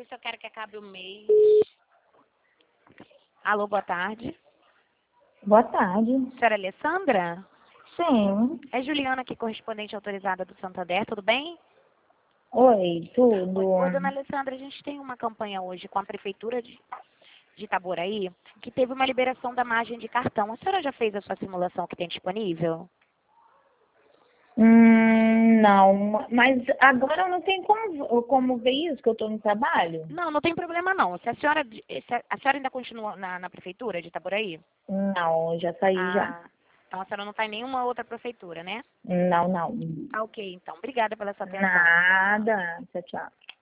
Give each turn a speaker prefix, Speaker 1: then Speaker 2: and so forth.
Speaker 1: ver se eu quero que acabe o mês. Alô, boa tarde.
Speaker 2: Boa tarde.
Speaker 1: Senhora Alessandra?
Speaker 2: Sim.
Speaker 1: É Juliana aqui, correspondente autorizada do Santander, tudo bem?
Speaker 2: Oi, tudo.
Speaker 1: Oi, dona Alessandra, a gente tem uma campanha hoje com a Prefeitura de Itaboraí, que teve uma liberação da margem de cartão. A senhora já fez a sua simulação que tem disponível?
Speaker 2: Não, mas agora eu não tenho como ver isso, que eu estou no trabalho.
Speaker 1: Não, não tem problema não. Se a senhora ainda continua na Prefeitura de Itaboraí?
Speaker 2: Não, eu já saí já.
Speaker 1: Ah, então a senhora não está em nenhuma outra prefeitura, né?
Speaker 2: Não, não.
Speaker 1: Ah, ok, então. Obrigada pela sua atenção.
Speaker 2: Nada. Tchau, tchau.